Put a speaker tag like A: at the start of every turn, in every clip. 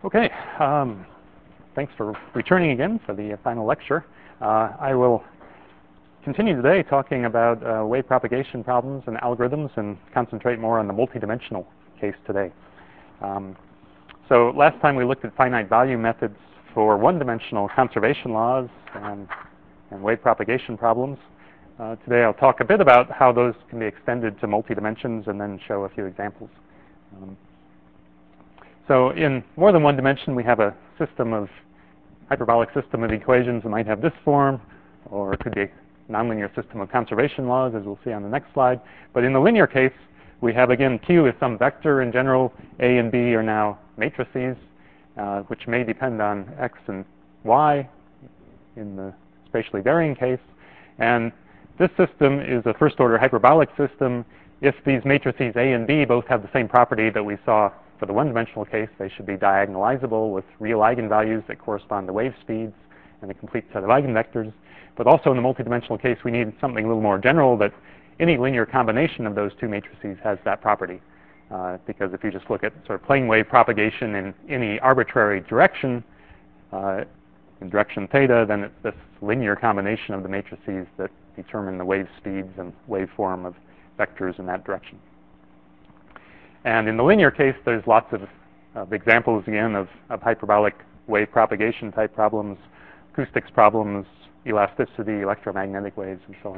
A: Okay, thanks for returning again for the final lecture. I will continue today talking about wave propagation problems and algorithms and concentrate more on the multidimensional case today. So last time we looked at finite value methods for one-dimensional conservation laws and wave propagation problems. Today I'll talk a bit about how those can be extended to multi-dimensions and then show a few examples. So in more than one dimension, we have a hyperbolic system of equations that might have this form, or it could be a nonlinear system of conservation laws, as we'll see on the next slide. But in the linear case, we have, again, Q is some vector in general. A and B are now matrices, which may depend on X and Y in the spatially varying case. And this system is a first-order hyperbolic system. If these matrices A and B both have the same property that we saw for the one-dimensional case, they should be diagonalizable with real eigenvalues that correspond to wave speeds and a complete set of eigenvectors. But also in the multidimensional case, we need something a little more general, that any linear combination of those two matrices has that property. Because if you just look at sort of plane wave propagation in any arbitrary direction, in direction theta, then it's this linear combination of the matrices that determine the wave speeds and waveform of vectors in that direction. And in the linear case, there's lots of examples, again, of hyperbolic wave propagation type problems, acoustics problems, elasticity, electromagnetic waves, and so on.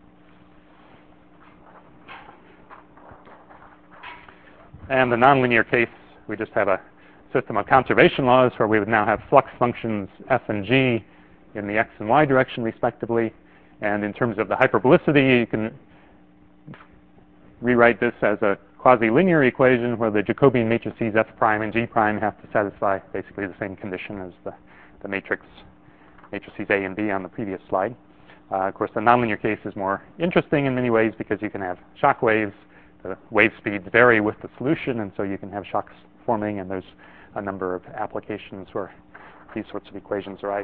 A: And the nonlinear case, we just have a system of conservation laws where we would now have flux functions f and g in the x and y direction, respectively. And in terms of the hyperbolicity, you can rewrite this as a quasi-linear equation where the Jacobian matrices f prime and g prime have to satisfy basically the same condition as the matrices A and B on the previous slide. Of course, the nonlinear case is more interesting in many ways because you can have shock waves. The wave speeds vary with the solution, and so you can have shocks forming, and there's a number of applications where these sorts of equations arise.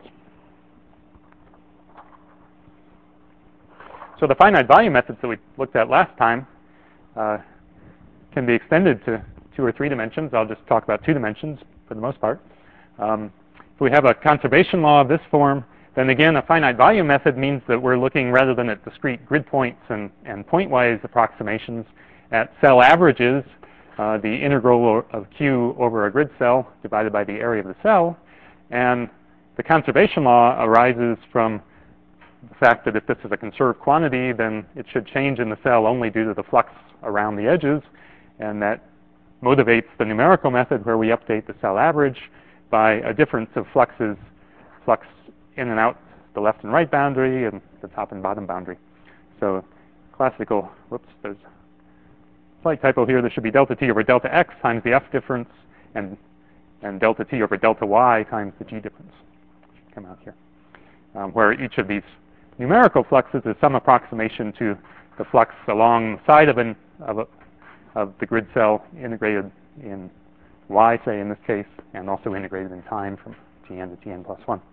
A: So the finite value methods that we looked at last time can be extended to 2 or 3 dimensions. I'll just talk about 2 dimensions for the most part. If we have a conservation law of this form, then again, a finite value method means that we're looking, rather than at discrete grid points and pointwise approximations, at cell averages, the integral of Q over a grid cell divided by the area of the cell. And the conservation law arises from the fact that if this is a conserved quantity, then it should change in the cell only due to the flux around the edges. And that motivates the numerical method where we update the cell average by a difference of fluxes, flux in and out the left and right boundary and the top and bottom boundary. So classical, there's a slight typo here. There should be delta t over delta x times the f difference and delta t over delta y times the g difference. Should come out here. Where each of these numerical fluxes is some approximation to the flux along the side of the grid cell integrated in y, say in this case, and also integrated in time from tn to tn plus 1.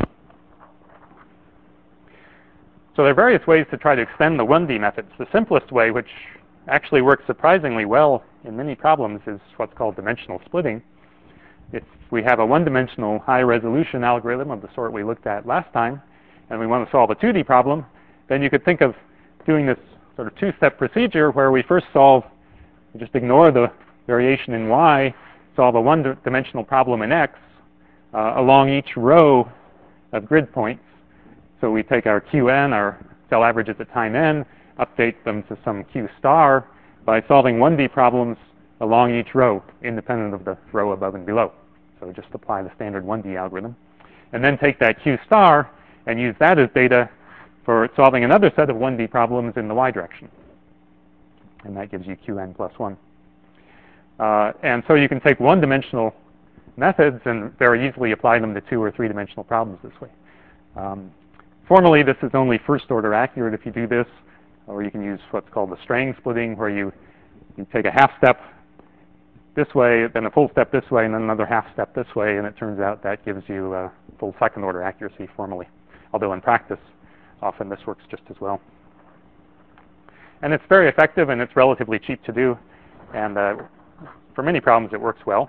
A: So there are various ways to try to extend the 1D methods. The simplest way, which actually works surprisingly well in many problems, is what's called dimensional splitting. If we have a one-dimensional high-resolution algorithm of the sort we looked at last time, and we want to solve a 2D problem, then you could think of doing this sort of 2-step procedure where we first just ignore the variation in y, solve a one-dimensional problem in x along each row of grid points. So we take our Qn, our cell averages at time n, update them to some Q star by solving 1D problems along each row, independent of the row above and below. So just apply the standard 1D algorithm. And then take that Q star and use that as data for solving another set of 1D problems in the y direction. And that gives you Qn plus 1. And so you can take one-dimensional methods and very easily apply them to 2 or 3-dimensional problems this way. Formally, this is only first-order accurate if you do this, or you can use what's called the Strang splitting, where you take a half step this way, then a full step this way, and then another half step this way, and it turns out that gives you full second-order accuracy formally. Although in practice, often this works just as well. And it's very effective, and it's relatively cheap to do. And for many problems, it works well.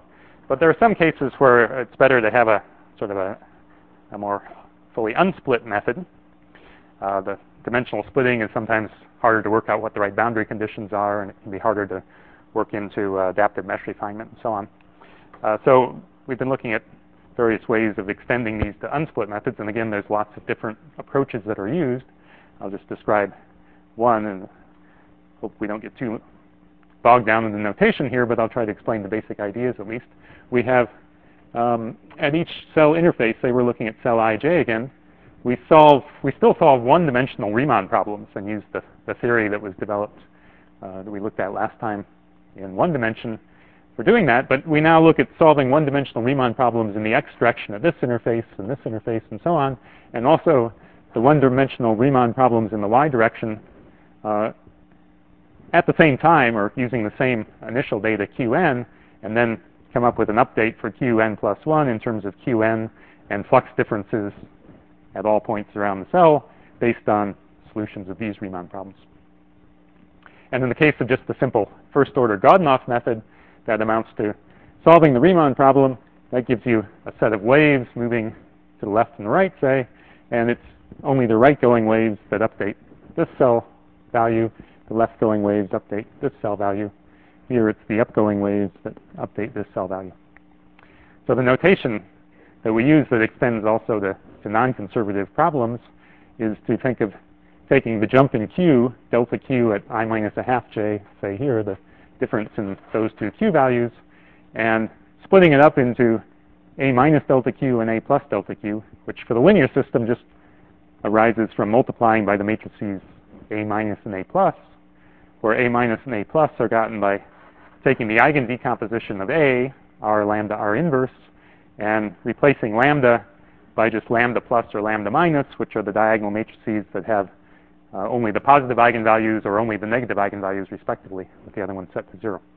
A: But there are some cases where it's better to have a sort of a more fully unsplit method. The dimensional splitting is sometimes harder to work out what the right boundary conditions are, and it can be harder to work into adaptive mesh refinement and so on. So we've been looking at various ways of extending these to unsplit methods, and again, there's lots of different approaches that are used. I'll just describe one, and hope we don't get too bogged down in the notation here, but I'll try to explain the basic ideas at least. We have, at each cell interface, say we're looking at cell ij again, we still solve one-dimensional Riemann problems and use the theory that was developed, that we looked at last time in one dimension for doing that, but we now look at solving one-dimensional Riemann problems in the x direction of this interface and so on, and also the one-dimensional Riemann problems in the y direction at the same time, or using the same initial data qn, and then come up with an update for qn plus 1 in terms of qn and flux differences at all points around the cell based on solutions of these Riemann problems. And in the case of just the simple first-order Godunov method, that amounts to solving the Riemann problem. That gives you a set of waves moving to the left and the right, say, and it's only the right-going waves that update this cell value. The left-going waves update this cell value. Here it's the upgoing waves that update this cell value. So the notation that we use that extends also to non-conservative problems is to think of taking the jump in q, delta q at I minus a half j, say here, the difference in those two q values, and splitting it up into a minus delta q and a plus delta q, which for the linear system just arises from multiplying by the matrices a minus and a plus, where a minus and a plus are gotten by taking the eigen decomposition of a, r lambda r inverse, and replacing lambda by just lambda plus or lambda minus, which are the diagonal matrices that have only the positive eigenvalues or only the negative eigenvalues respectively, with the other one set to 0.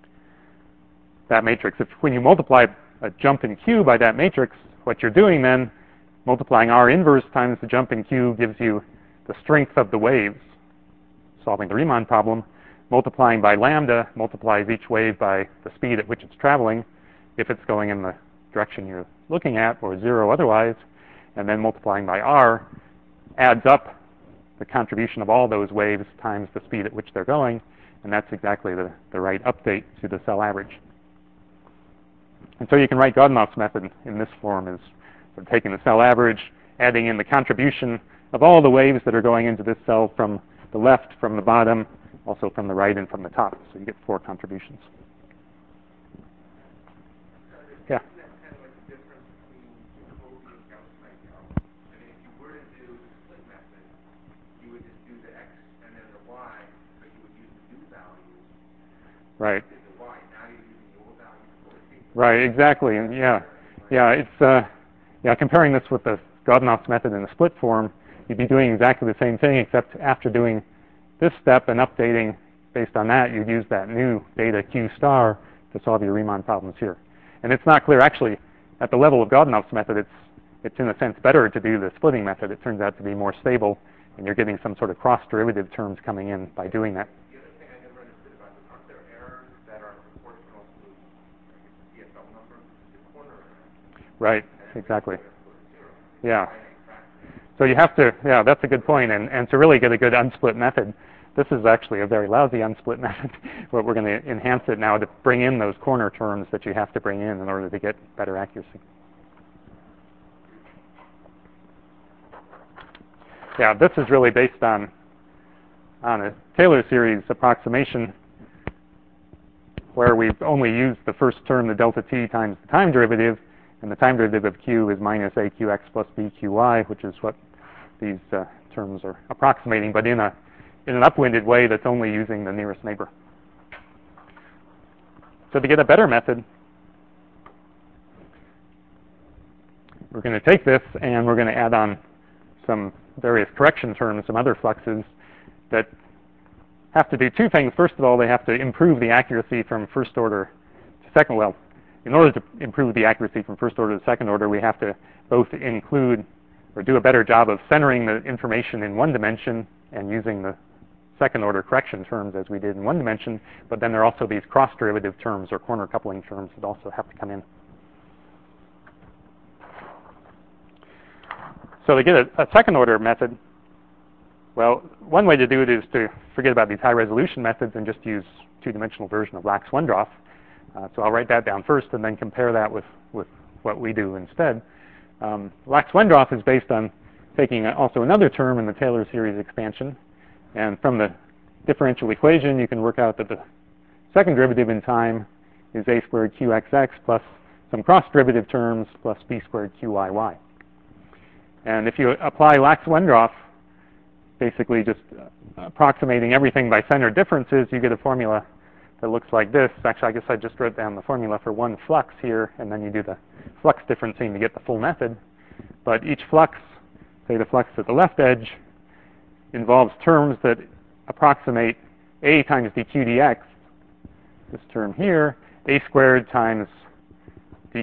A: That matrix, when you multiply a jump in q by that matrix, what you're doing then, multiplying r inverse times the jump in q gives you the strength of the waves, solving the Riemann problem. Multiplying by lambda multiplies each wave by the speed at which it's traveling, if it's going in the direction you're looking at, or 0 otherwise, and then multiplying by r adds up the contribution of all those waves times the speed at which they're going, and that's exactly the right update to the cell average. And so you can write Godunov's method in this form as sort of taking the cell average, adding in the contribution of all the waves that are going into this cell from the left, from the bottom, also from the right, and from the top. So you get 4 contributions. Yeah? Right. Right, exactly. And it's comparing this with the Godunov's method in the split form, you'd be doing exactly the same thing, except after doing this step and updating based on that, you'd use that new data q star to solve your Riemann problems here. And it's not clear, actually, at the level of Godunov's method, it's in a sense better to do the splitting method. It turns out to be more stable, and you're getting some sort of cross-derivative terms coming in by doing that. Right, exactly. Yeah. So you have to, that's a good point. And to really get a good unsplit method, this is actually a very lousy unsplit method, but we're going to enhance it now to bring in those corner terms that you have to bring in order to get better accuracy. Yeah, this is really based on a Taylor series approximation where we've only used the first term, the delta t times the time derivative, and the time derivative of q is minus aqx plus bqy, which is what these terms are approximating, but in an upwinded way that's only using the nearest neighbor. So to get a better method, we're going to take this and we're going to add on some various correction terms, some other fluxes that have to do 2 things. First of all, they have to improve the accuracy from first order to second. Well, in order to improve the accuracy from first order to second order, we have to both include or do a better job of centering the information in one dimension and using the second order correction terms as we did in one dimension, but then there are also these cross derivative terms or corner coupling terms that also have to come in. So to get a second order method, well, one way to do it is to forget about these high resolution methods and just use two-dimensional version of Lax-Wendroff. So I'll write that down first and then compare that with what we do instead. Lax-Wendroff is based on taking also another term in the Taylor series expansion. And from the differential equation, you can work out that the second derivative in time is a squared qxx plus some cross derivative terms plus b squared qyy. And if you apply Lax-Wendroff, basically just approximating everything by centered differences, you get a formula that looks like this. Actually, I guess I just wrote down the formula for one flux here, and then you do the flux differencing to get the full method. But each flux, say the flux at the left edge, involves terms that approximate a times dq dx, this term here, a squared times the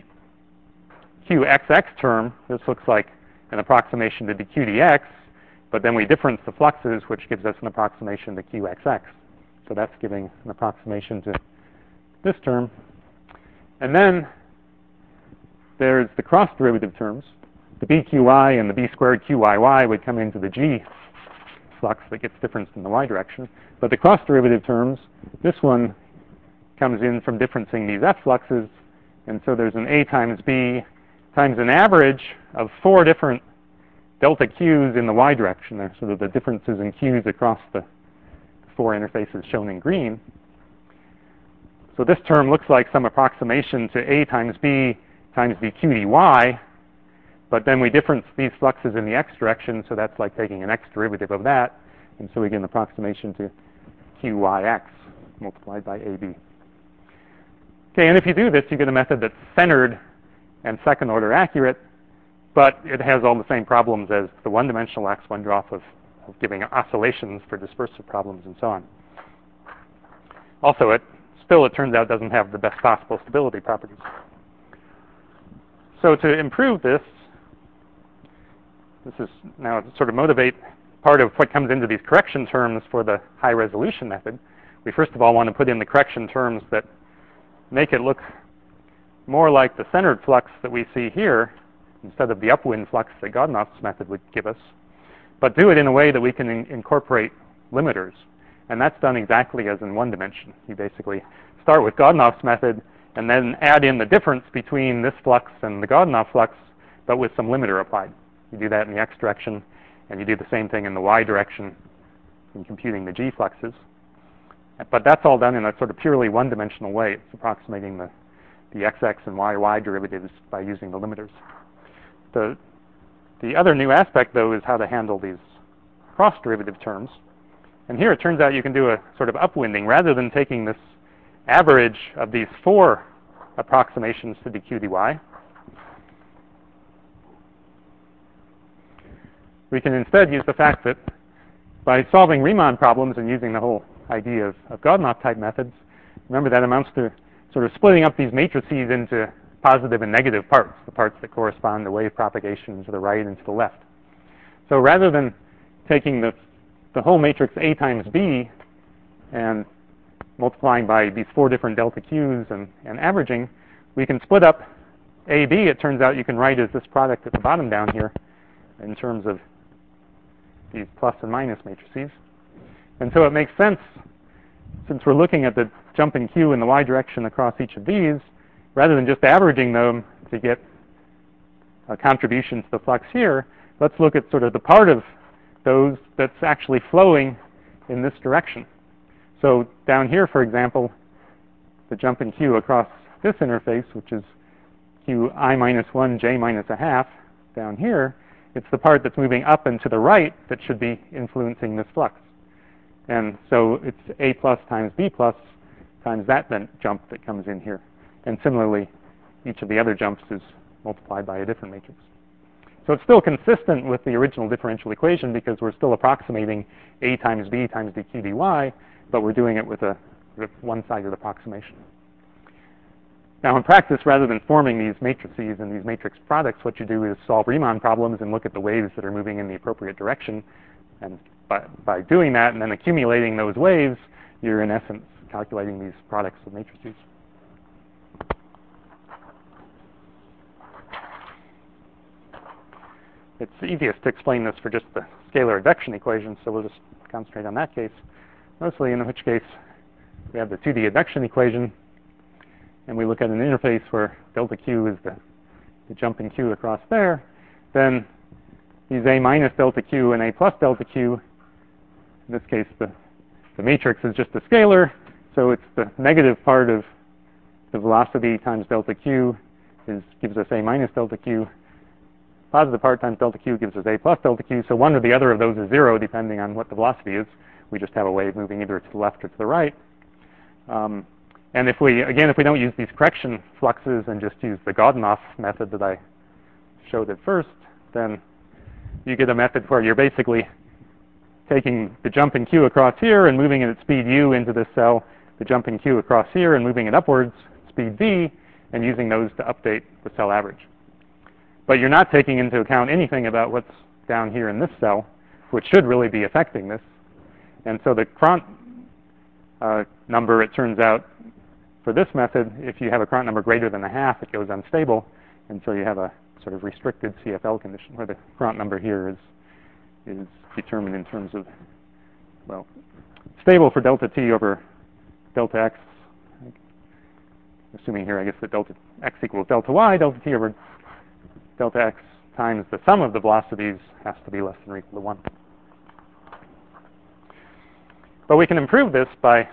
A: qxx term. This looks like an approximation to dq dx, but then we difference the fluxes, which gives us an approximation to qxx. So that's giving an approximation to this term. And then there's the cross derivative terms. The bqi and the b squared qyy would come into the g flux that gets differenced in the y direction. But the cross derivative terms, this one comes in from differencing these f fluxes. And so there's an a times b times an average of 4 different delta q's in the y direction. They're sort of the differences in q's across the 4 interfaces shown in green. So this term looks like some approximation to a times b times dq dy, but then we difference these fluxes in the x direction, so that's like taking an x derivative of that, and so we get an approximation to qyx multiplied by ab. Okay, and if you do this, you get a method that's centered and second order accurate, but it has all the same problems as the one-dimensional Lax-Wendroff of giving oscillations for dispersive problems and so on. Also, it turns out doesn't have the best possible stability properties. So to improve this is now to sort of motivate part of what comes into these correction terms for the high resolution method. We first of all want to put in the correction terms that make it look more like the centered flux that we see here instead of the upwind flux that Godunnov's method would give us, but do it in a way that we can incorporate limiters. And that's done exactly as in one dimension. You basically start with Godunnov's method and then add in the difference between this flux and the Godunov flux, but with some limiter applied. You do that in the x direction, and you do the same thing in the y direction in computing the g fluxes. But that's all done in a sort of purely one-dimensional way. It's approximating the xx and yy derivatives by using the limiters. The other new aspect, though, is how to handle these cross-derivative terms. And here it turns out you can do a sort of upwinding. Rather than taking this average of these 4 approximations to dq dy, we can instead use the fact that by solving Riemann problems and using the whole idea of Godunov-type methods, remember that amounts to sort of splitting up these matrices into positive and negative parts, the parts that correspond to wave propagation to the right and to the left. So rather than taking the whole matrix A times B and multiplying by these 4 different delta Q's and averaging, we can split up AB. It turns out you can write as this product at the bottom down here in terms of these plus and minus matrices. And so it makes sense, since we're looking at the jump in Q in the y direction across each of these, rather than just averaging them to get a contribution to the flux here, let's look at sort of the part of those that's actually flowing in this direction. So down here, for example, the jump in Q across this interface, which is Qi minus 1, j minus a half, down here, it's the part that's moving up and to the right that should be influencing this flux. And so it's A plus times B plus times that then jump that comes in here. And similarly, each of the other jumps is multiplied by a different matrix. So it's still consistent with the original differential equation because we're still approximating A times B times dq dy, but we're doing it with a one-sided approximation. Now in practice, rather than forming these matrices and these matrix products, what you do is solve Riemann problems and look at the waves that are moving in the appropriate direction and by doing that and then accumulating those waves, you're in essence calculating these products of matrices. It's easiest to explain this for just the scalar advection equation, so we'll just concentrate on that case mostly, in which case we have the 2D advection equation, and we look at an interface where delta Q is the jump in Q across there. Then these A minus delta Q and A plus delta Q, in this case the matrix is just a scalar, so it's the negative part of the velocity times delta Q gives us A minus delta Q. Positive part times delta Q gives us A plus delta Q, so one or the other of those is 0 depending on what the velocity is. We just have a wave moving either to the left or to the right. And if we don't use these correction fluxes and just use the Godunov method that I showed at first, then you get a method where you're basically taking the jump in Q across here and moving it at speed u into this cell, the jump in Q across here and moving it upwards, speed v, and using those to update the cell average. But you're not taking into account anything about what's down here in this cell, which should really be affecting this. And so the Courant number, it turns out, for this method, if you have a Courant number greater than 1/2, it goes unstable. And so you have a sort of restricted CFL condition where the Courant number here is determined in terms of, well, stable for delta t over delta x. Assuming here, I guess, that delta x equals delta y, delta t over delta x times the sum of the velocities has to be less than or equal to 1. But we can improve this by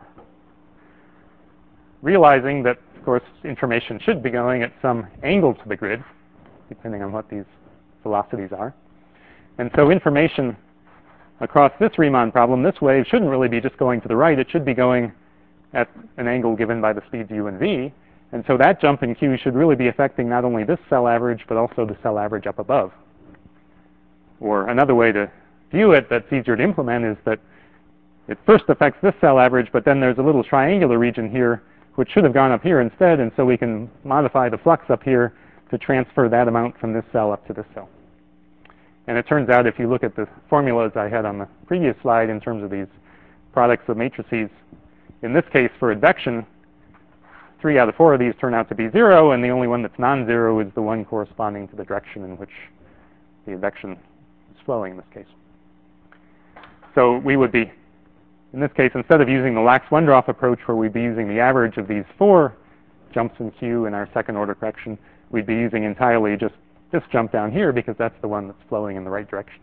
A: realizing that, of course, information should be going at some angle to the grid, depending on what these velocities are. And so information across this Riemann problem, this wave shouldn't really be just going to the right. It should be going at an angle given by the speeds u and v. And so that jump in Q should really be affecting not only this cell average, but also the cell average up above. Or another way to view it that's easier to implement is that it first affects this cell average, but then there's a little triangular region here, which should have gone up here instead, and so we can modify the flux up here to transfer that amount from this cell up to this cell. And it turns out if you look at the formulas I had on the previous slide in terms of these products of matrices, in this case for advection, 3 out of 4 of these turn out to be 0, and the only one that's non-zero is the one corresponding to the direction in which the advection is flowing in this case. So we would be, in this case, instead of using the Lax-Wendroff approach where we'd be using the average of these 4 jumps in Q in our second order correction, we'd be using entirely just this jump down here because that's the one that's flowing in the right direction.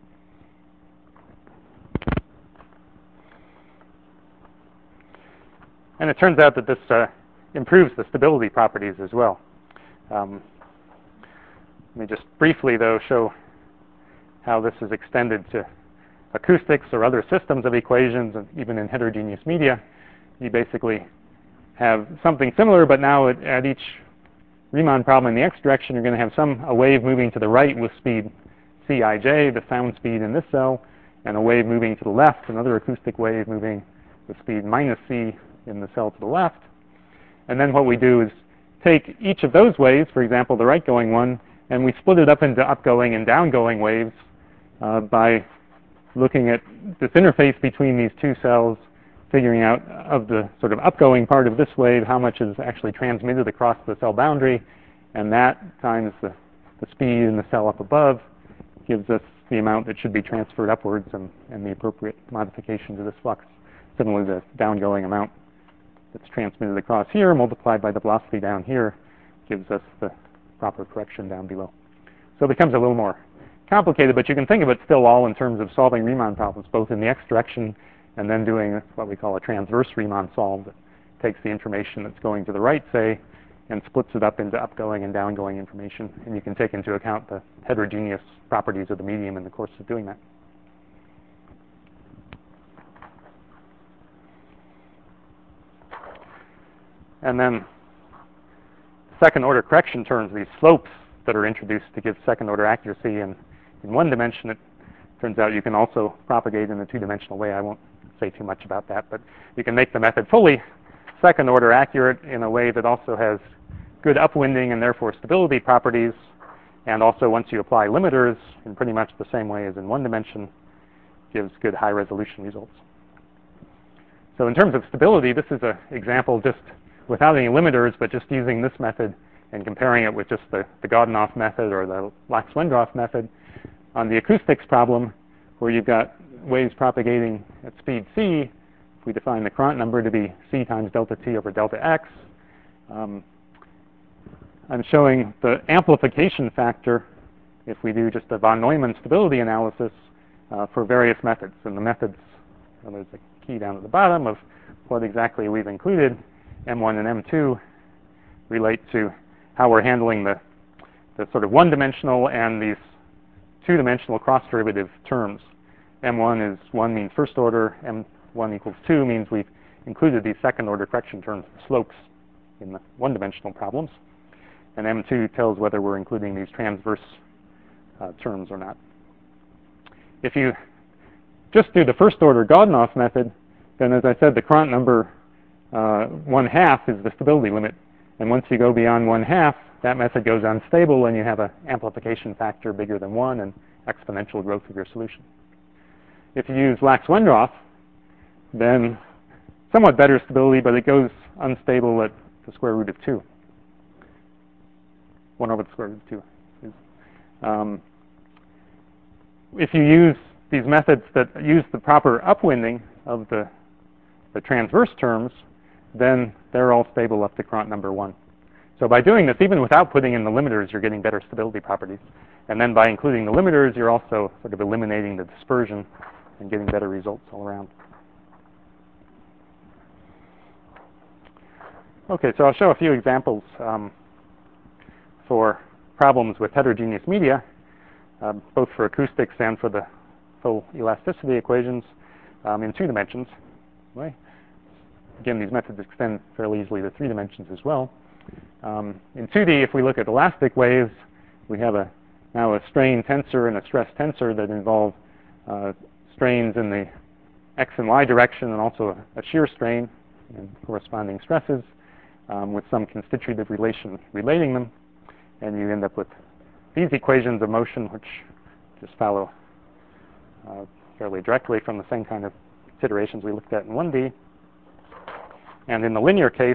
A: And it turns out that this improves the stability properties as well. Let me just briefly, though, show how this is extended to acoustics or other systems of equations, and even in heterogeneous media. You basically have something similar, but now at each Riemann problem in the x direction, you're going to have a wave moving to the right with speed Cij, the sound speed in this cell, and a wave moving to the left, another acoustic wave moving with speed minus c in the cell to the left. And then what we do is take each of those waves, for example, the right-going one, and we split it up into upgoing and downgoing waves by looking at this interface between these two cells, figuring out of the sort of upgoing part of this wave, how much is actually transmitted across the cell boundary, and that times the speed in the cell up above gives us the amount that should be transferred upwards and the appropriate modification to this flux. Similarly, the downgoing amount that's transmitted across here multiplied by the velocity down here gives us the proper correction down below. So it becomes a little more complicated, but you can think of it still all in terms of solving Riemann problems, both in the x direction and then doing what we call a transverse Riemann solve that takes the information that's going to the right, say, and splits it up into upgoing and downgoing information. And you can take into account the heterogeneous properties of the medium in the course of doing that. And then second order correction terms, these slopes that are introduced to give second order accuracy in one dimension. It turns out you can also propagate in a two-dimensional way. I won't say too much about that, but you can make the method fully second order accurate in a way that also has good upwinding and therefore stability properties. And also once you apply limiters in pretty much the same way as in one dimension, gives good high-resolution results. So in terms of stability, this is an example just without any limiters, but just using this method and comparing it with just the Godunov method or the Lax-Wendroff method. On the acoustics problem, where you've got waves propagating at speed c, if we define the Courant number to be c times delta t over delta x, I'm showing the amplification factor if we do just a von Neumann stability analysis for various methods. And the methods, well, there's a key down at the bottom of what exactly we've included. M1 and M2 relate to how we're handling the sort of one-dimensional and these two-dimensional cross-derivative terms. M1 is 1 means first order, M1 equals 2 means we've included these second-order correction terms, the slopes, in the one-dimensional problems. And M2 tells whether we're including these transverse terms or not. If you just do the first-order Godunov method, then as I said, the Courant number 1/2 is the stability limit. And once you go beyond 1/2, that method goes unstable and you have an amplification factor bigger than 1 and exponential growth of your solution. If you use Lax-Wendroff, then somewhat better stability, but it goes unstable at the square root of 2. 1 over the square root of 2. If you use these methods that use the proper upwinding of the transverse terms, then they're all stable up to Courant number 1. So by doing this, even without putting in the limiters, you're getting better stability properties. And then by including the limiters, you're also sort of eliminating the dispersion and getting better results all around. Okay, so I'll show a few examples for problems with heterogeneous media, both for acoustics and for the full elasticity equations in 2 dimensions. Right? Again, these methods extend fairly easily to 3 dimensions as well. In 2D, if we look at elastic waves, we have now a strain tensor and a stress tensor that involve strains in the x and y direction and also a shear strain and corresponding stresses with some constitutive relation relating them. And you end up with these equations of motion, which just follow fairly directly from the same kind of considerations we looked at in 1D. And in the linear case,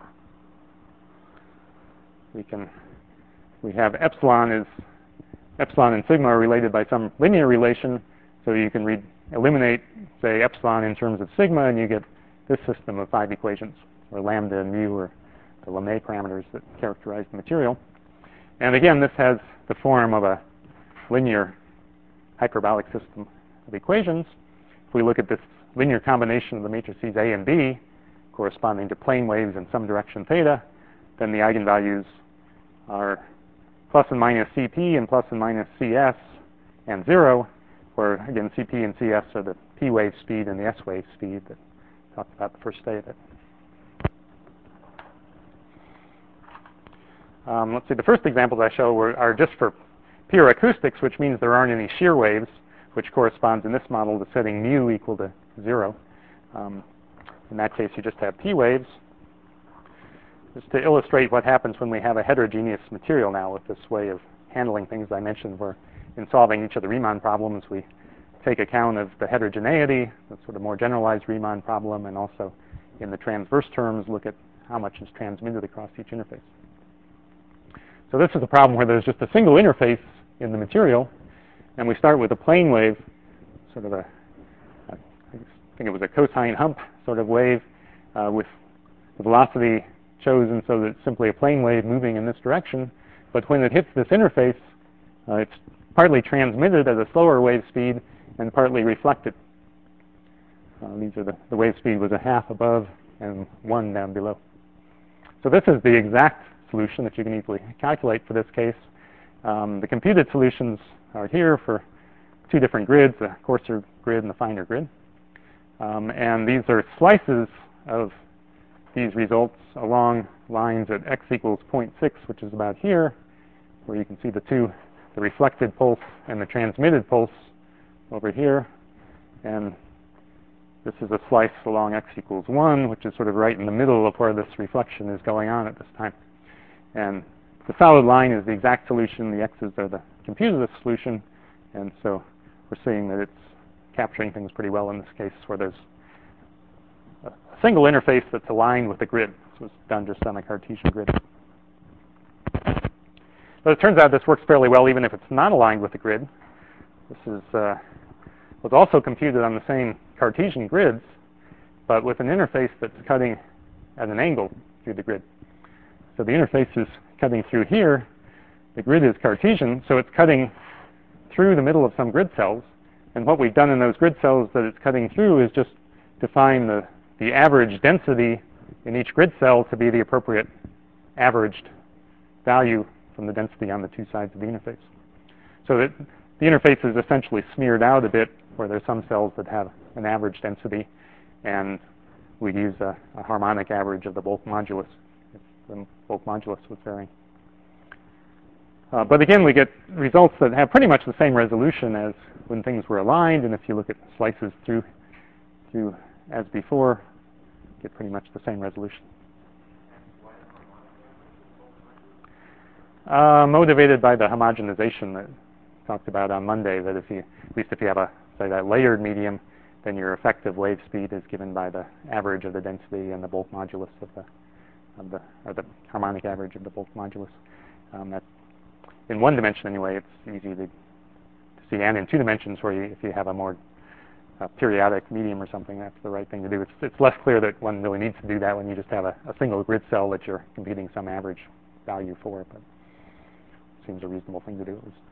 A: we have epsilon and sigma are related by some linear relation, so you can eliminate, say, epsilon in terms of sigma, and you get this system of 5 equations, where lambda and mu are the Lemay parameters that characterize the material. And again, this has the form of a linear hyperbolic system of equations. If we look at this linear combination of the matrices A and B, corresponding to plane waves in some direction theta, then the eigenvalues are plus and minus Cp and plus and minus Cs and 0, where again Cp and Cs are the p wave speed and the s wave speed that we talked about the first day of it. Let's see, the first examples I show are just for pure acoustics, which means there aren't any shear waves, which corresponds in this model to setting mu equal to 0. In that case, you just have p waves. Just to illustrate what happens when we have a heterogeneous material now with this way of handling things I mentioned, where in solving each of the Riemann problems, we take account of the heterogeneity, the sort of more generalized Riemann problem, and also in the transverse terms, look at how much is transmitted across each interface. So this is a problem where there's just a single interface in the material, and we start with a plane wave, sort of I think it was a cosine hump sort of wave with the velocity chosen so that it's simply a plane wave moving in this direction. But when it hits this interface, it's partly transmitted at a slower wave speed and partly reflected. These are the wave speed was 1/2 above and 1 down below. So this is the exact solution that you can easily calculate for this case. The computed solutions are here for 2 different grids, the coarser grid and the finer grid. And these are slices of these results along lines at x equals 0.6, which is about here, where you can see the reflected pulse and the transmitted pulse over here. And this is a slice along x equals 1, which is sort of right in the middle of where this reflection is going on at this time. And the solid line is the exact solution. The x's are the computed solution. And so we're seeing that it's capturing things pretty well in this case, where there's a single interface that's aligned with the grid. So it's done just on a Cartesian grid. But it turns out this works fairly well even if it's not aligned with the grid. This is was also computed on the same Cartesian grids, but with an interface that's cutting at an angle through the grid. So the interface is cutting through here. The grid is Cartesian, so it's cutting through the middle of some grid cells. And what we've done in those grid cells that it's cutting through is just define the average density in each grid cell to be the appropriate averaged value from the density on the two sides of the interface. So that the interface is essentially smeared out a bit, where there's some cells that have an average density, and we use a harmonic average of the bulk modulus if the bulk modulus was varying. But again, we get results that have pretty much the same resolution as when things were aligned, and if you look at slices through as before, get pretty much the same resolution. Motivated by the homogenization that I talked about on Monday, that at least if you have say that layered medium, then your effective wave speed is given by the average of the density and the bulk modulus or the harmonic average of the bulk modulus. That, in one dimension anyway, it's easy to see, and in two dimensions, where if you have a more periodic medium or something, that's the right thing to do. It's less clear that one really needs to do that when you just have a single grid cell that you're computing some average value for, but it seems a reasonable thing to do at least.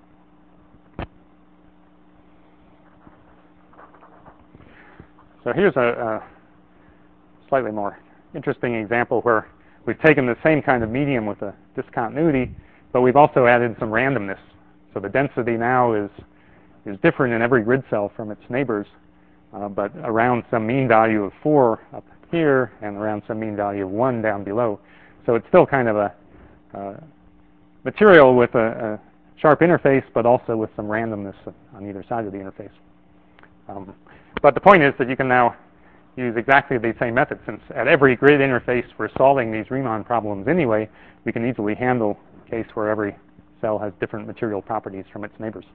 A: So here's a slightly more interesting example where we've taken the same kind of medium with a discontinuity, but we've also added some randomness. So the density now is different in every grid cell from its neighbors, but around some mean value of 4 up here and around some mean value of 1 down below. So it's still kind of a material with a sharp interface, but also with some randomness on either side of the interface. But the point is that you can now use exactly the same method, since at every grid interface we're solving these Riemann problems anyway. We can easily handle a case where every cell has different material properties from its neighbors.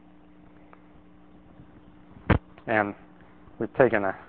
A: And we've taken an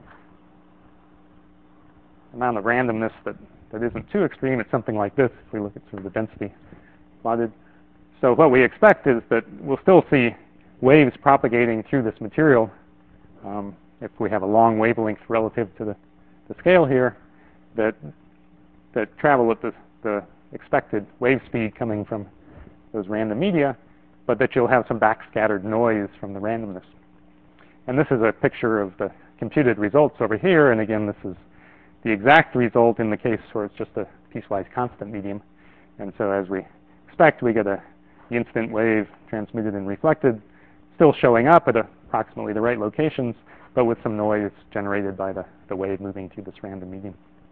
A: amount of randomness that isn't too extreme. It's something like this if we look at sort of the density plotted. So what we expect is that we'll still see waves propagating through this material if we have a long wavelength relative to the scale here that travel at the expected wave speed coming from those random media, but that you'll have some backscattered noise from the randomness. And this is a picture of the computed results over here, and again, this is the exact result in the case where it's just a piecewise constant medium. And so as we expect, we get the incident wave transmitted and reflected, still showing up at approximately the right locations, but with some noise generated by the wave moving through this random medium.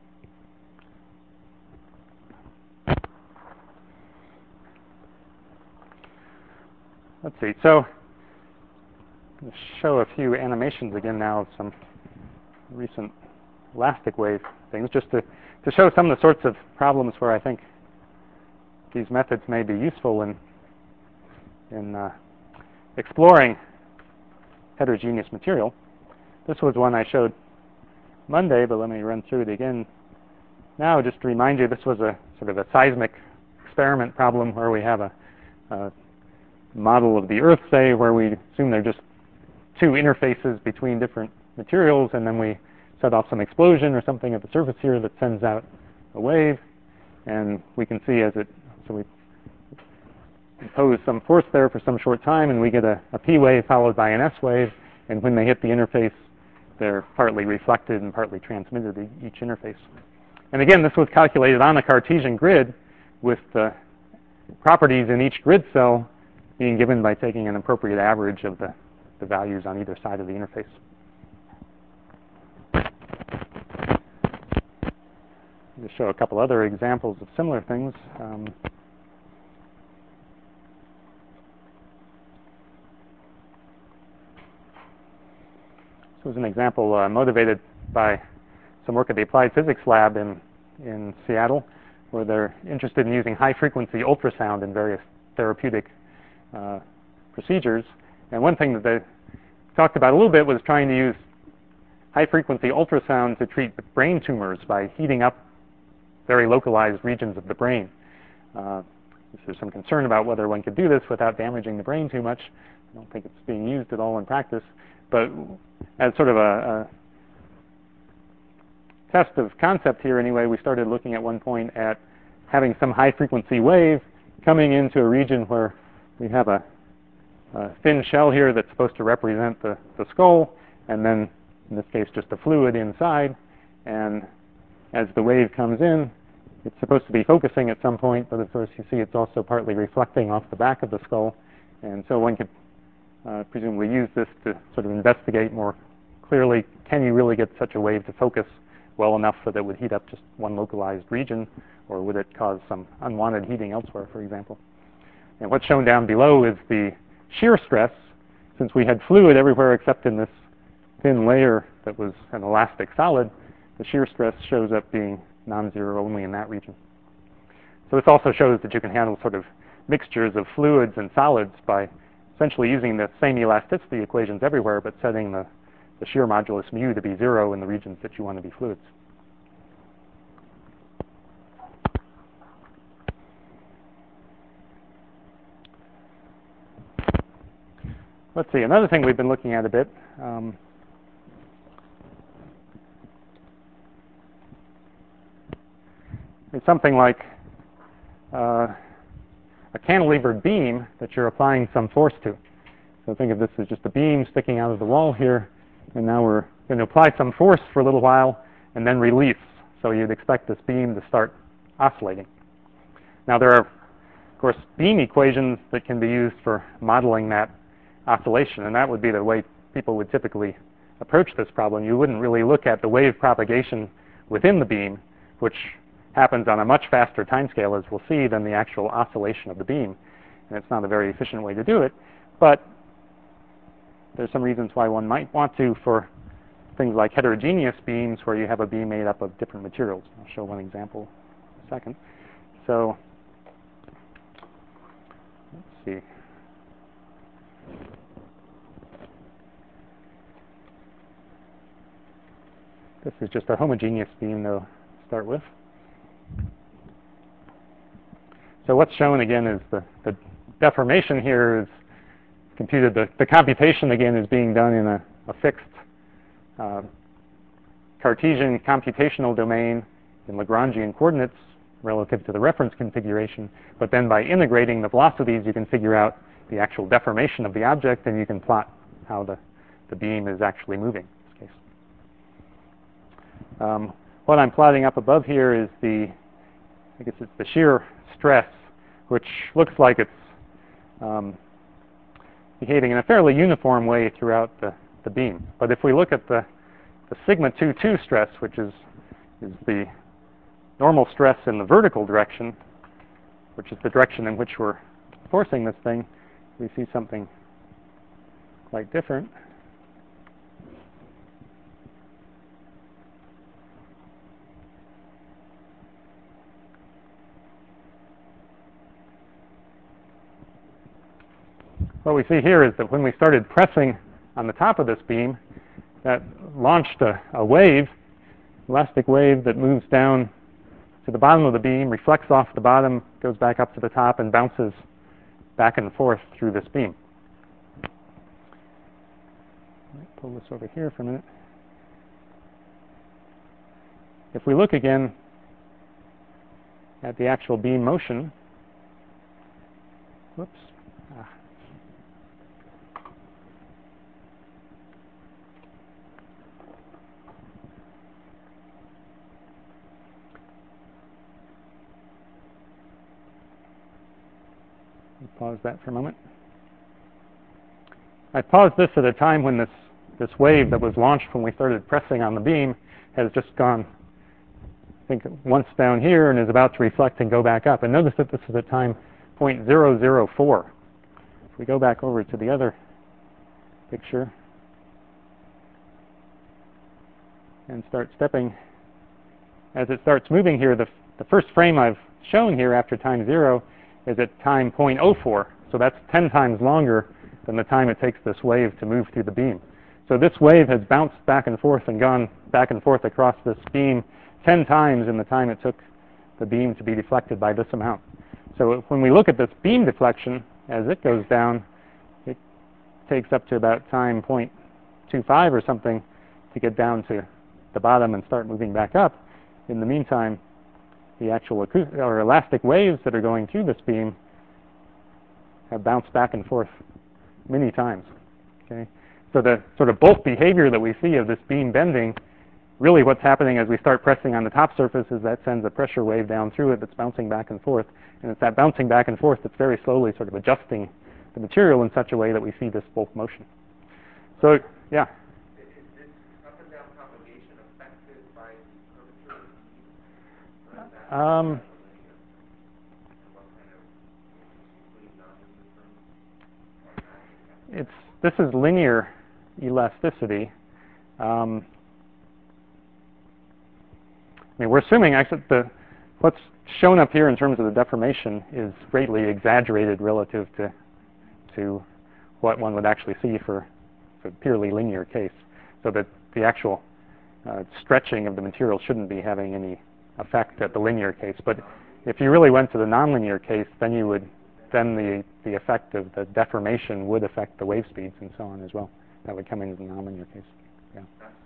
A: Let's see. So I'll show a few animations again now of some recent elastic wave things, just to show some of the sorts of problems where I think these methods may be useful in exploring heterogeneous material. This was one I showed Monday, but let me run through it again now just to remind you. This was a sort of a seismic experiment problem where we have a model of the Earth, say, where we assume there are just two interfaces between different materials, and then we set off some explosion or something at the surface here that sends out a wave, and we can see so we impose some force there for some short time, and we get a P wave followed by an S wave, and when they hit the interface, they're partly reflected and partly transmitted at each interface. And again, this was calculated on a Cartesian grid with the properties in each grid cell being given by taking an appropriate average of the values on either side of the interface. To show a couple other examples of similar things. This was an example motivated by some work at the Applied Physics Lab in Seattle, where they're interested in using high-frequency ultrasound in various therapeutic procedures. And one thing that talked about a little bit was trying to use high-frequency ultrasound to treat brain tumors by heating up very localized regions of the brain. There's some concern about whether one could do this without damaging the brain too much. I don't think it's being used at all in practice. But as sort of a test of concept here anyway, we started looking at one point at having some high-frequency wave coming into a region where we have a thin shell here that's supposed to represent the skull, and then, in this case, just a fluid inside. And as the wave comes in, it's supposed to be focusing at some point, but of course you see it's also partly reflecting off the back of the skull. And so one could presumably use this to sort of investigate more clearly, can you really get such a wave to focus well enough so that it would heat up just one localized region, or would it cause some unwanted heating elsewhere, for example? And what's shown down below is the shear stress. Since we had fluid everywhere except in this thin layer that was an elastic solid, the shear stress shows up being non-zero only in that region. So this also shows that you can handle sort of mixtures of fluids and solids by essentially using the same elasticity equations everywhere, but setting the shear modulus mu to be 0 in the regions that you want to be fluids. Let's see, another thing we've been looking at a bit is something like a cantilevered beam that you're applying some force to. So think of this as just a beam sticking out of the wall here, and now we're going to apply some force for a little while and then release. So you'd expect this beam to start oscillating. Now there are, of course, beam equations that can be used for modeling that oscillation, and that would be the way people would typically approach this problem. You wouldn't really look at the wave propagation within the beam, which happens on a much faster timescale, as we'll see, than the actual oscillation of the beam. And it's not a very efficient way to do it. But there's some reasons why one might want to for things like heterogeneous beams where you have a beam made up of different materials. I'll show one example in a second. So let's see. This is just a homogeneous beam to start with. So what's shown again is the deformation here is computed. The computation again is being done in a fixed Cartesian computational domain in Lagrangian coordinates relative to the reference configuration. But then by integrating the velocities, you can figure out the actual deformation of the object, and you can plot how the beam is actually moving in this case. What I'm plotting up above here is I guess it's the shear stress, which looks like it's behaving in a fairly uniform way throughout the beam. But if we look at the sigma 2,2 stress, which is the normal stress in the vertical direction, which is the direction in which we're forcing this thing, we see something quite different. What we see here is that when we started pressing on the top of this beam, that launched a wave, elastic wave that moves down to the bottom of the beam, reflects off the bottom, goes back up to the top, and bounces back and forth through this beam. Pull this over here for a minute. If we look again at the actual beam motion, whoops. Pause that for a moment. I paused this at a time when this wave that was launched when we started pressing on the beam has just gone, I think, once down here and is about to reflect and go back up. And notice that this is at time 0.004. If we go back over to the other picture and start stepping, as it starts moving here, the first frame I've shown here after time 0 is at time 0.04. So that's 10 times longer than the time it takes this wave to move through the beam. So this wave has bounced back and forth and gone back and forth across this beam 10 times in the time it took the beam to be deflected by this amount. So when we look at this beam deflection, as it goes down, it takes up to about time 0.25 or something to get down to the bottom and start moving back up. In the meantime, the actual or elastic waves that are going through this beam have bounced back and forth many times. Okay? So the sort of bulk behavior that we see of this beam bending, really what's happening as we start pressing on the top surface is that sends a pressure wave down through it that's bouncing back and forth. And it's that bouncing back and forth that's very slowly sort of adjusting the material in such a way that we see this bulk motion. So, yeah?
B: Is this up and down propagation affected by the curvature of the beam?
A: This is linear elasticity. I mean, we're assuming actually what's shown up here in terms of the deformation is greatly exaggerated relative to what one would actually see for a purely linear case, so that the actual stretching of the material shouldn't be having any effect at the linear case. But if you really went to the nonlinear case, then the effect of the deformation would affect the wave speeds and so on as well. That would come into the nonlinear case. Yeah.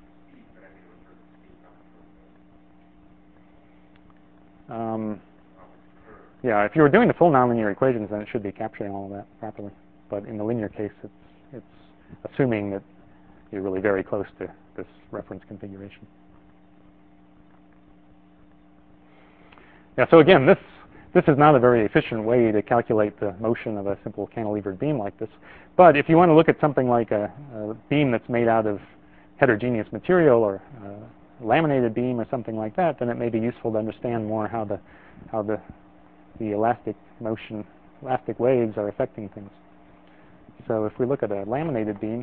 A: Yeah, if you were doing the full nonlinear equations, then it should be capturing all of that properly. But in the linear case, it's assuming that you're really very close to this reference configuration. Yeah, so again, this is not a very efficient way to calculate the motion of a simple cantilevered beam like this. But if you want to look at something like a beam that's made out of heterogeneous material or a laminated beam or something like that, then it may be useful to understand more how the elastic waves are affecting things. So if we look at a laminated beam,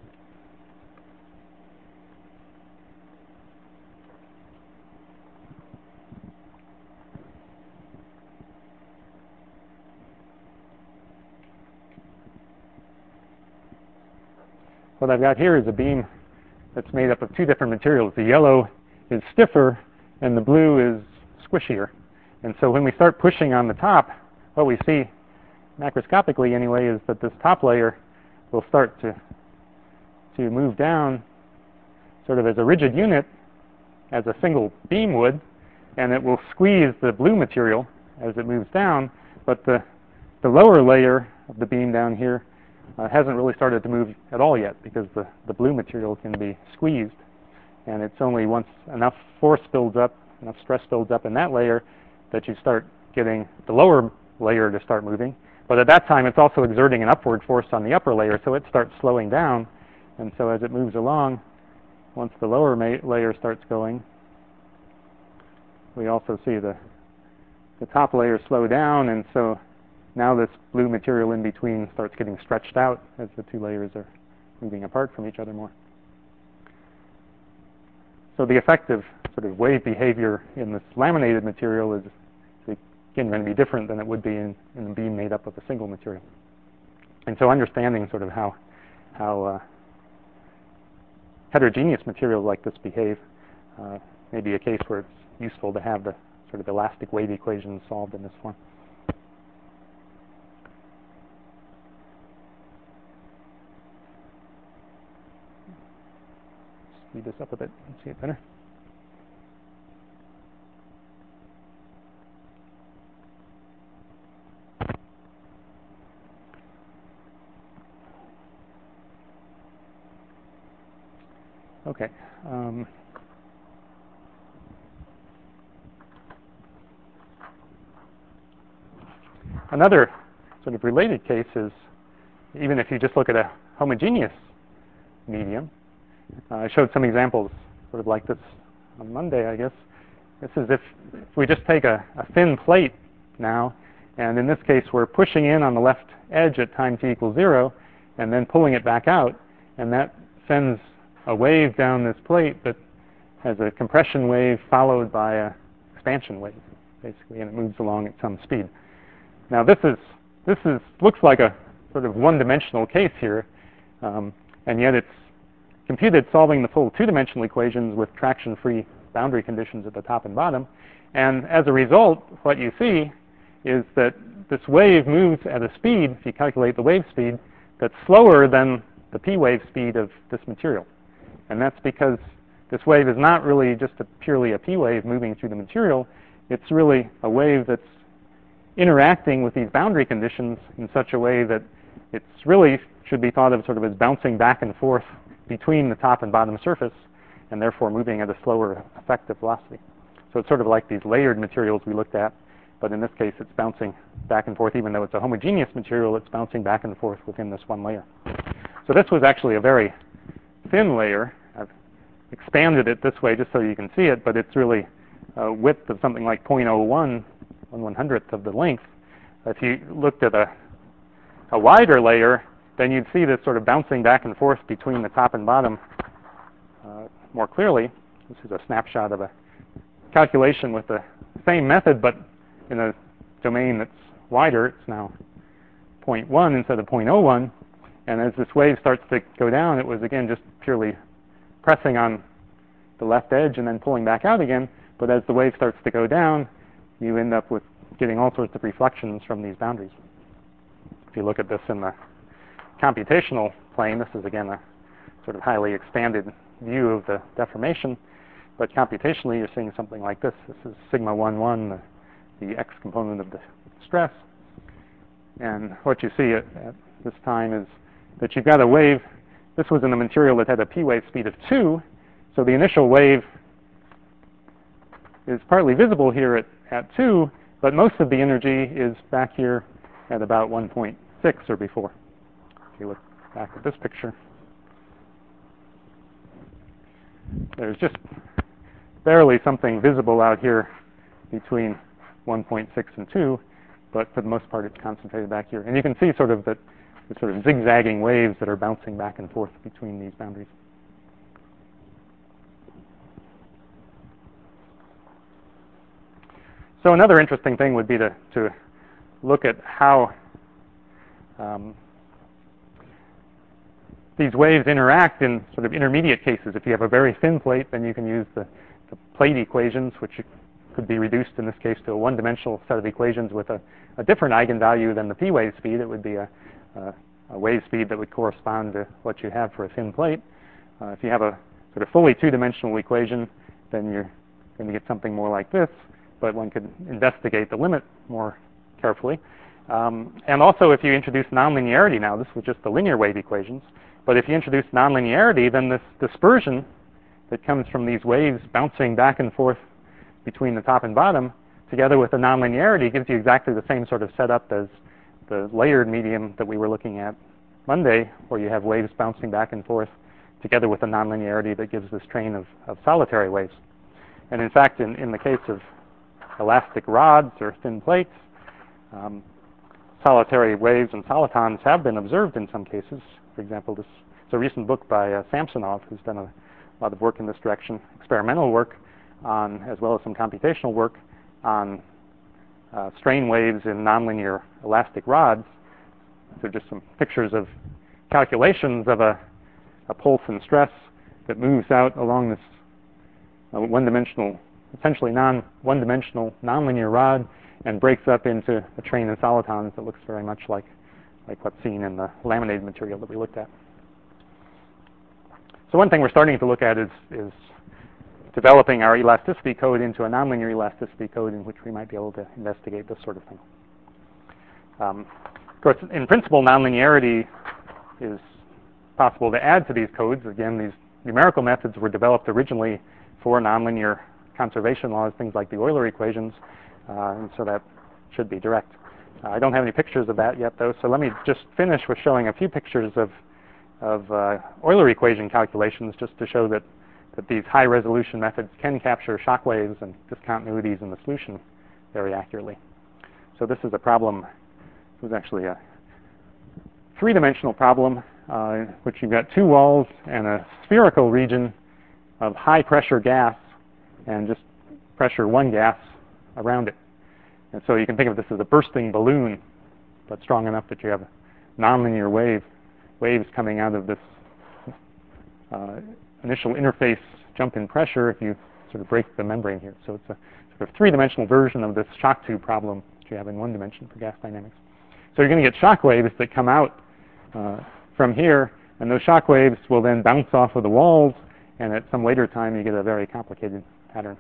A: what I've got here is a beam that's made up of two different materials. The yellow is stiffer and the blue is squishier. And so when we start pushing on the top, what we see macroscopically anyway is that this top layer will start to move down sort of as a rigid unit as a single beam would, and it will squeeze the blue material as it moves down, but the lower layer of the beam down here hasn't really started to move at all yet because the blue material can be squeezed, and it's only once enough force builds up, enough stress builds up in that layer that you start getting the lower layer to start moving. But at that time, it's also exerting an upward force on the upper layer, so it starts slowing down. And so as it moves along, once the lower layer starts going, we also see the top layer slow down, and so now this blue material in between starts getting stretched out as the two layers are moving apart from each other more. So the effect of sort of wave behavior in this laminated material is again going to be different than it would be in a beam made up of a single material. And so understanding sort of how heterogeneous materials like this behave may be a case where it's useful to have the sort of elastic wave equations solved in this form. Speed this up a bit and see it better. Okay. Another sort of related case is even if you just look at a homogeneous medium. I showed some examples sort of like this on Monday, I guess. This is if we just take a thin plate now, and in this case we're pushing in on the left edge at time t equals 0, and then pulling it back out, and that sends a wave down this plate that has a compression wave followed by a expansion wave, basically, and it moves along at some speed. Now this looks like a sort of one-dimensional case here, and yet it's computed solving the full two-dimensional equations with traction-free boundary conditions at the top and bottom. And as a result, what you see is that this wave moves at a speed, if you calculate the wave speed, that's slower than the p-wave speed of this material. And that's because this wave is not really just purely a p-wave moving through the material. It's really a wave that's interacting with these boundary conditions in such a way that it's really should be thought of sort of as bouncing back and forth between the top and bottom surface, and therefore moving at a slower effective velocity. So it's sort of like these layered materials we looked at, but in this case it's bouncing back and forth. Even though it's a homogeneous material, it's bouncing back and forth within this one layer. So this was actually a very thin layer. I've expanded it this way just so you can see it, but it's really a width of something like 0.01, 1/100th of the length. If you looked at a wider layer, then you'd see this sort of bouncing back and forth between the top and bottom more clearly. This is a snapshot of a calculation with the same method, but in a domain that's wider. It's now 0.1 instead of 0.01. And as this wave starts to go down, it was again just purely pressing on the left edge and then pulling back out again. But as the wave starts to go down, you end up with getting all sorts of reflections from these boundaries. If you look at this in the computational plane, this is again a sort of highly expanded view of the deformation. But computationally, you're seeing something like this. This is sigma 1,1, the x component of the stress. And what you see at this time is that you've got a wave. This was in a material that had a p-wave speed of 2. So the initial wave is partly visible here at 2, but most of the energy is back here at about 1.6 or before. If you look back at this picture, there's just barely something visible out here between 1.6 and 2, but for the most part it's concentrated back here. And you can see sort of the sort of zigzagging waves that are bouncing back and forth between these boundaries. So another interesting thing would be to look at how these waves interact in sort of intermediate cases. If you have a very thin plate, then you can use the plate equations, which could be reduced in this case to a one-dimensional set of equations with a different eigenvalue than the p-wave speed. It would be a wave speed that would correspond to what you have for a thin plate. If you have a sort of fully two-dimensional equation, then you're going to get something more like this, but one could investigate the limit more carefully. And also, if you introduce nonlinearity now, this was just the linear wave equations, but if you introduce nonlinearity, then this dispersion that comes from these waves bouncing back and forth between the top and bottom, together with the nonlinearity, gives you exactly the same sort of setup as the layered medium that we were looking at Monday, where you have waves bouncing back and forth together with the nonlinearity that gives this train of solitary waves. And in fact, in the case of elastic rods or thin plates, solitary waves and solitons have been observed in some cases. For example, it's a recent book by Samsonov, who's done a lot of work in this direction, experimental work on, as well as some computational work on strain waves in nonlinear elastic rods. So just some pictures of calculations of a pulse and stress that moves out along this one-dimensional, essentially one-dimensional nonlinear rod, and breaks up into a train of solitons that looks very much like what's seen in the laminated material that we looked at. So one thing we're starting to look at is developing our elasticity code into a nonlinear elasticity code in which we might be able to investigate this sort of thing. Of course, in principle, nonlinearity is possible to add to these codes. Again, these numerical methods were developed originally for nonlinear conservation laws, things like the Euler equations, and so that should be direct. I don't have any pictures of that yet, though, so let me just finish with showing a few pictures of Euler equation calculations, just to show that these high-resolution methods can capture shock waves and discontinuities in the solution very accurately. So this is a problem. It was actually a three-dimensional problem, in which you've got two walls and a spherical region of high-pressure gas and just pressure 1 gas around it. And so you can think of this as a bursting balloon, but strong enough that you have nonlinear waves coming out of this initial interface jump in pressure if you sort of break the membrane here. So it's a sort of three-dimensional version of this shock tube problem that you have in one dimension for gas dynamics. So you're going to get shock waves that come out from here, and those shock waves will then bounce off of the walls, and at some later time you get a very complicated pattern.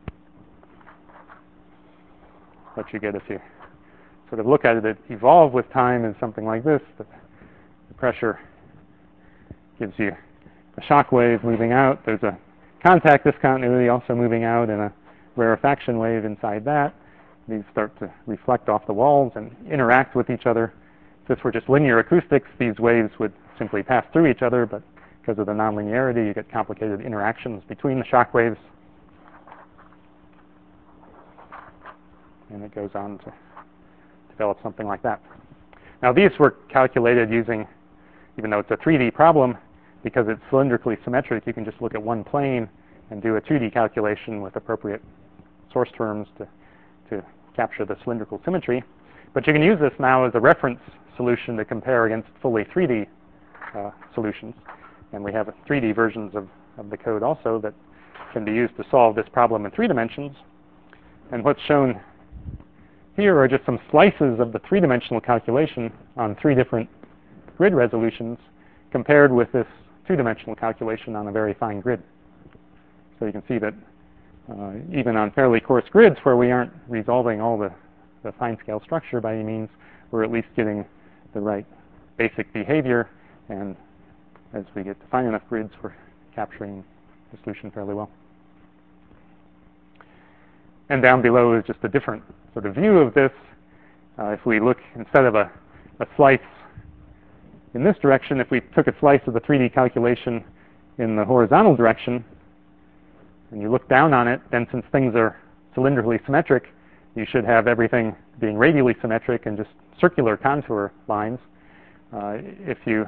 A: What you get if you sort of look at it evolve with time is something like this. The pressure gives you a shock wave moving out. There's a contact discontinuity also moving out, and a rarefaction wave inside that. These start to reflect off the walls and interact with each other. If this were just linear acoustics, these waves would simply pass through each other, but because of the nonlinearity, you get complicated interactions between the shock waves. And it goes on to develop something like that. Now these were calculated using, even though it's a 3D problem, because it's cylindrically symmetric, you can just look at one plane and do a 2D calculation with appropriate source terms to capture the cylindrical symmetry. But you can use this now as a reference solution to compare against fully 3D solutions. And we have 3D versions of the code also that can be used to solve this problem in 3 dimensions. And what's shown here are just some slices of the 3-dimensional calculation on 3 different grid resolutions compared with this 2-dimensional calculation on a very fine grid. So you can see that even on fairly coarse grids where we aren't resolving all the fine-scale structure by any means, we're at least getting the right basic behavior, and as we get to fine enough grids, we're capturing the solution fairly well. And down below is just a different sort of view of this. If we look, instead of a slice in this direction, if we took a slice of the 3D calculation in the horizontal direction, and you look down on it, then since things are cylindrically symmetric, you should have everything being radially symmetric and just circular contour lines. If you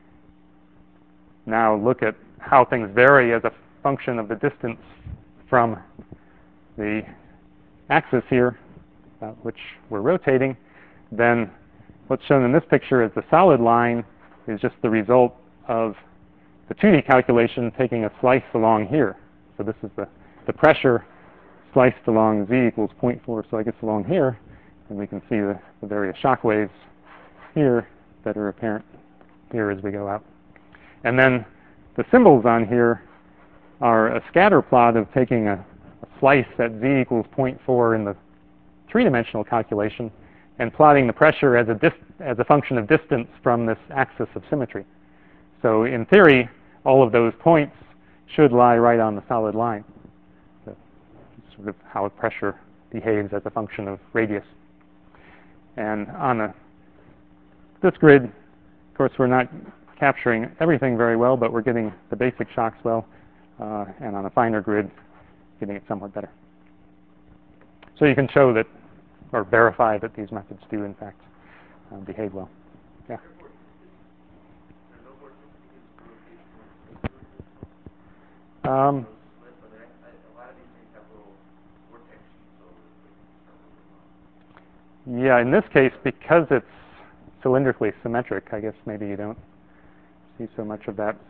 A: now look at how things vary as a function of the distance from the axis here, which we're rotating, then what's shown in this picture as the solid line is just the result of the 2D calculation taking a slice along here. So this is the pressure sliced along z equals 0.4, so I guess along here, and we can see the various shock waves here that are apparent here as we go out. And then the symbols on here are a scatter plot of taking a slice at z equals 0.4 in the 3-dimensional calculation and plotting the pressure as a function of distance from this axis of symmetry. So in theory, all of those points should lie right on the solid line. That's sort of how pressure behaves as a function of radius. And on this grid, of course, we're not capturing everything very well, but we're getting the basic shocks well, and on a finer grid, getting it somewhat better. So you can show that, or verify that these methods do, in fact, behave well. Yeah? Yeah, in this case, because it's cylindrically symmetric, I guess maybe you don't see so much of that.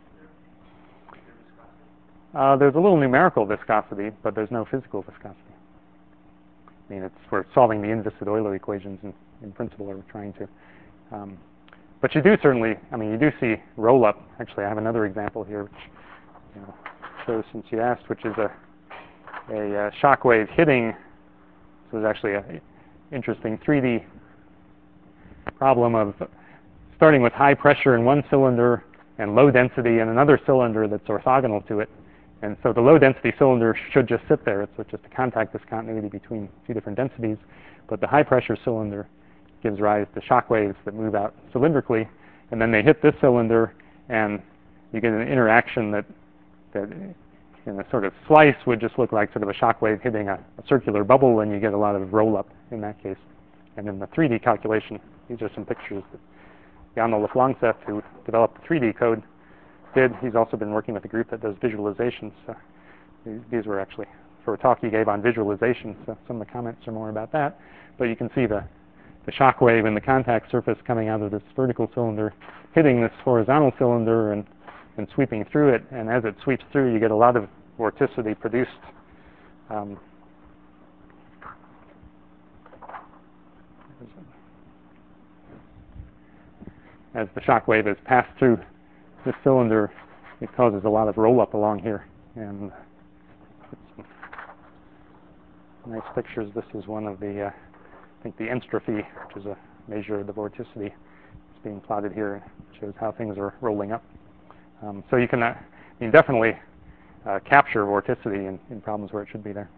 A: There's a little numerical viscosity, but there's no physical viscosity. I mean, we're solving the inviscid Euler equations in principle, or we're trying to. But you do certainly, you do see roll-up. Actually, I have another example here, which shows, since you asked, which is a shock wave hitting. So there's actually an interesting 3D problem of starting with high pressure in one cylinder and low density in another cylinder that's orthogonal to it. And so the low density cylinder should just sit there. It's just a contact discontinuity between 2 different densities. But the high pressure cylinder gives rise to shock waves that move out cylindrically. And then they hit this cylinder, and you get an interaction that in a sort of slice would just look like sort of a shock wave hitting a circular bubble, and you get a lot of roll-up in that case. And in the 3D calculation, these are some pictures that Janno Leflangseth, who developed the 3D code, did. He's also been working with a group that does visualizations. So these were actually for a talk he gave on visualization, so some of the comments are more about that. But you can see the shock wave in the contact surface coming out of this vertical cylinder, hitting this horizontal cylinder and sweeping through it. And as it sweeps through, you get a lot of vorticity produced. As the shock wave is passed through this cylinder, it causes a lot of roll-up along here. And nice pictures. This is one of the, I think the entropy, which is a measure of the vorticity. It's being plotted here. It shows how things are rolling up. So you can definitely capture vorticity in problems where it should be there.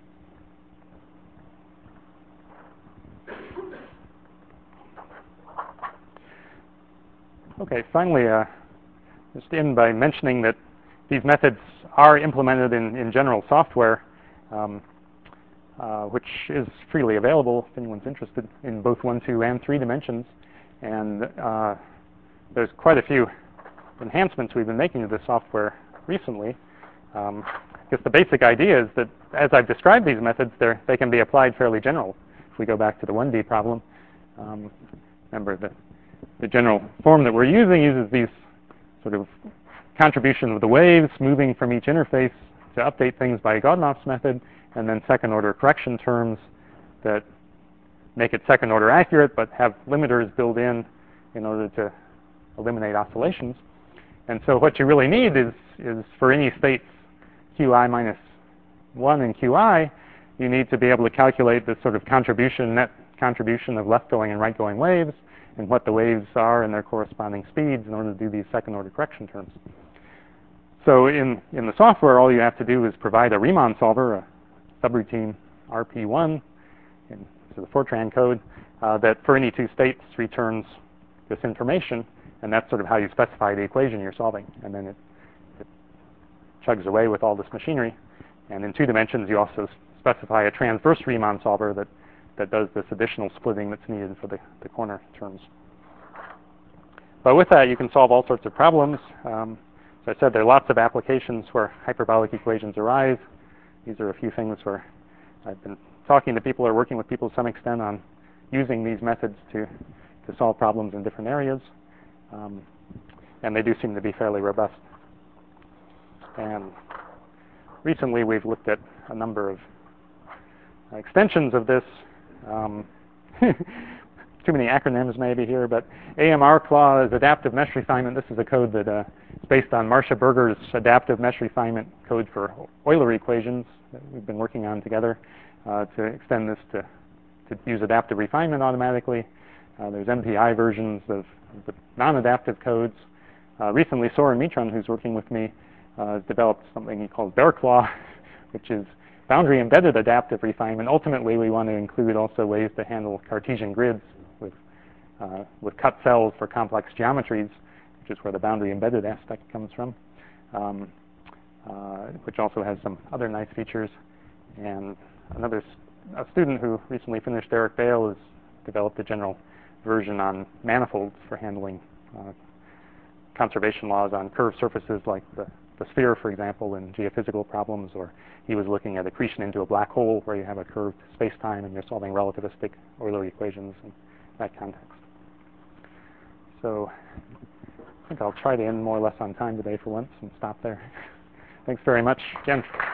A: Okay, finally, just end by mentioning that these methods are implemented in general software, which is freely available if anyone's interested in both 1, 2, and 3 dimensions. And there's quite a few enhancements we've been making to this software recently. I guess the basic idea is that as I've described these methods, they can be applied fairly general. If we go back to the 1D problem, remember the general form that we're using uses these sort of contribution of the waves moving from each interface to update things by Godunov's method, and then second-order correction terms that make it second-order accurate but have limiters built in order to eliminate oscillations. And so what you really need is for any states qi minus 1 and qi, you need to be able to calculate the sort of net contribution of left-going and right-going waves and what the waves are and their corresponding speeds in order to do these second-order correction terms. So in the software, all you have to do is provide a Riemann solver, a subroutine RP1, so the Fortran code, that for any 2 states returns this information, and that's sort of how you specify the equation you're solving. And then it chugs away with all this machinery. And in 2 dimensions, you also specify a transverse Riemann solver that does this additional splitting that's needed for the corner terms. But with that, you can solve all sorts of problems. As I said, there are lots of applications where hyperbolic equations arise. These are a few things where I've been talking to people or working with people to some extent on using these methods to solve problems in different areas. And they do seem to be fairly robust. And recently, we've looked at a number of extensions of this. Too many acronyms maybe here, but AMR-CLAW is adaptive mesh refinement. This is a code that is based on Marcia Berger's adaptive mesh refinement code for Euler equations that we've been working on together to extend this to use adaptive refinement automatically. There's MPI versions of the non-adaptive codes. Recently, Soren Mitron, who's working with me, has developed something he calls BearClaw, which is boundary-embedded adaptive refinement. Ultimately, we want to include also ways to handle Cartesian grids with cut cells for complex geometries, which is where the boundary-embedded aspect comes from, which also has some other nice features. And a student who recently finished, Eric Bale, has developed a general version on manifolds for handling conservation laws on curved surfaces like the sphere, for example, in geophysical problems, or he was looking at accretion into a black hole where you have a curved space-time and you're solving relativistic Euler equations in that context. So I think I'll try to end more or less on time today for once and stop there. Thanks very much, Jen.